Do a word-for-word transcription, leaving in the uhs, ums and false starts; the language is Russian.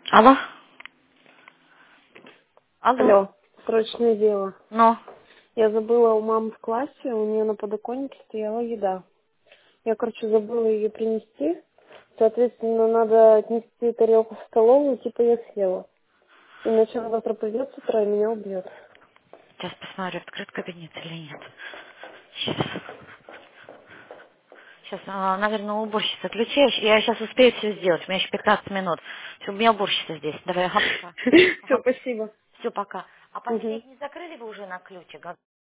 Алло? Алло? Алло, срочное дело. Ну, Я забыла у мамы в классе, у нее на подоконнике стояла еда. Я, короче, забыла ее принести. Соответственно, надо отнести тарелку в столовую, типа я съела. Иначе она завтра придет с утра и меня убьет. сейчас посмотрю, открыт кабинет или нет. Сейчас. Сейчас, а, наверное, уборщица. Ключи, я сейчас успею все сделать. У меня еще пятнадцать минут. Всё, у меня уборщица здесь. Давай, ага, пока. Все, Ага, спасибо. все, пока. А Мгм. последний закрыли вы уже на ключик?